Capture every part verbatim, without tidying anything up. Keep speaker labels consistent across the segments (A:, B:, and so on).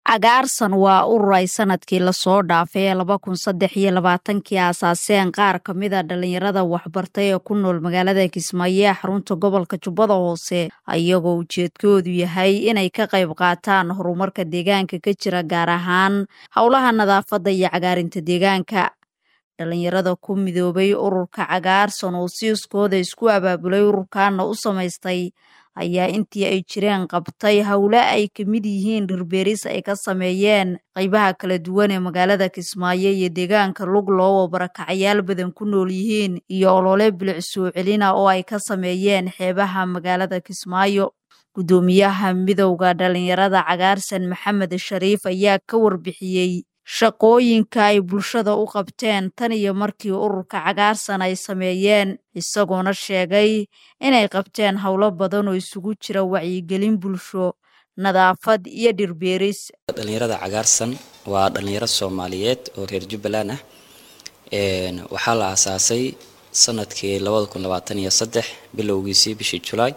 A: Cagaarsan waa urur ay sanadkii la soo dhaafay laba kun saddex iyo labaatan-kii aasaaseen qaar ka mid ah dhalinyarada waxbartay ee ku nool magaalada Kismaayo ee xarunta gobolka Jubbada Hoose ayagoo ujeedkoodu yahay inay ka qayb qaataan horumarka deegaanka ka jira gaar ahaan howlaha nadaafadda iyo cagaarinta deegaanka. Dhalinyarada ku midoobay ururka Cagaarsan oo si iskooda isku abaabulay ururkaana u samaystay ayaa intii ay jireen qabtay hawlo ay ka mid yihiin dhirbeeris ay ka sameeyeen qaybaha kala duwan ee magaalada Kismaayo iyo deegaanka lug loo barakacayaal badan ku nool yihiin iyo olole bilic soo celina oo ay ka sameeyeen xeebaha magaalada Kismaayo. Gudoomiyaha midowga dhalinyarada Cagaarsan Maxamed Shariif ayaa ka warbixiyay shaqooyinka ay bulshada u qabteen tan iyo markii ururka Cagaarsan ay sameeyeen, isagoona sheegay inay qabteen howlo badan oo isugu jira wacyigelin bulsho, nadaafad iyo dhirbeeris.
B: Dhalinyarada Cagaarsan waa dhalinyaro Soomaaliyeed oo reer Jubbaland ah. Een waxaa la aasaasay sanadkii laba kun labaatan iyo saddex bilowgiisii bishii July.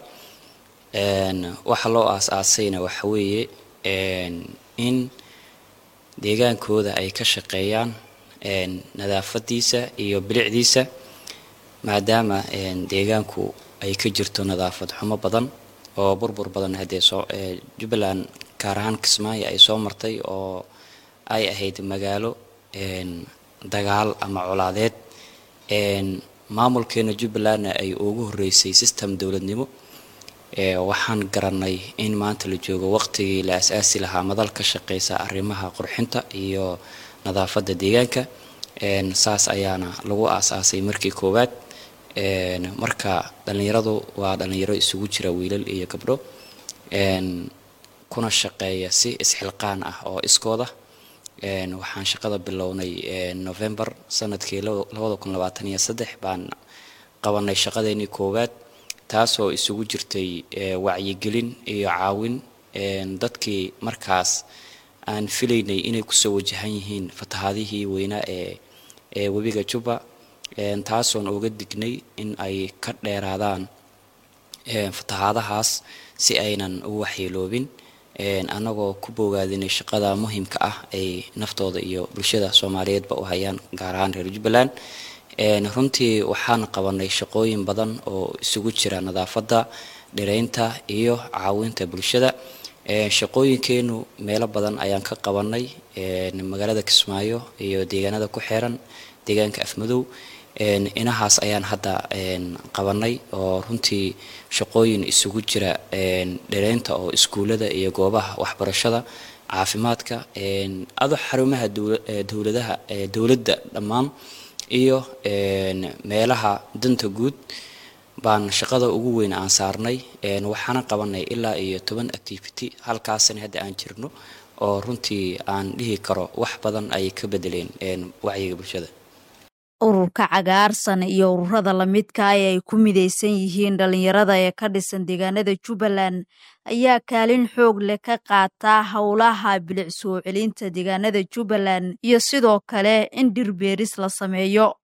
B: Een waxa loo aasaasayna waxa weeye een in deegaankooda ay ka shaqeeyaan een nadaafadiisa iyo bilicdiisa maadaama een deegaanku ay ka jirto nadaafad xumo badan oo burbur badan hadee soo Jubbaland gaar ahaan Kismaayo ay soo martay oo ay ahayd magaalo een dagaal ama colaadeed een maamulkeena Jubbaland ay ugu horeysay system dawladnimo. ee waxaan garanay in maanta la joogo waqtigii la asaasi lahaa madal ka shaqeysa arrimaha qurxinta iyo nadaafadda deegaanka. een saas ayaana lagu aasaasay markii koowaad. een marka dhalinyaradu waa dhalinyaro isugu jira wiilal iyo gabdho een kuna shaqeeya si isxilqaan ah oo iskooda. een waxaan shaqada bilownay November sanadkii laba kun labaatan iyo saddex baan qabanay shaqadeeni koowaad taasoo isugu jirtay wacyigelin iyo caawin een dadkii markaas aan filaynay inay ku soo wajahan yihiin fatahaadihii weynaa ee ee webiga Jubba. een taasoo uga dignay in ay ka dheeraadaan een fatahaadahaas si aynan u waxyeeloobin. een anagoo ku bogaadinay shaqada muhiimka ah ay naftooda iyo bulshada Soomaaliyeedba u hayaan gaar ahaan reer Jubbaland. een runtii waxaan qabanay shaqooyin badan oo isugu jira nadaafadda, dhireynta iyo caawinta bulshada. ee shaqooyinkeenu meelo badan ayaan ka qabanay een magaalada Kismaayo iyo deegaanada ku xeeran deegaanka Afmadow. een inahaas ayaan hadda een qabanay oo runtii shaqooyin isugu jira een dhireynta oo iskuulada iyo goobaha waxbarashada, caafimaadka, een ado xarumaha dawladaha ee dawladda dhammaan iyo een meelaha danta guud baan shaqada ugu weyn aan saarnay. een waxaan qabanay ilaa iyo toban activity halkaasna hadda aan jirno oo runtii aan dhihi karo wax badan ay ka bedeleen een wacyiga bulshada.
A: Ururka Cagaarsan iyo ururada la midka ah ay ku mideysan yihiin dhalinyarada ee ka dhisan deegaanada Jubbaland ayaa kaalin xoog leh ka qaata howlaha bilic soo celinta deegaanada Jubbaland iyo sidoo kale in dhirbeeris la sameeyo.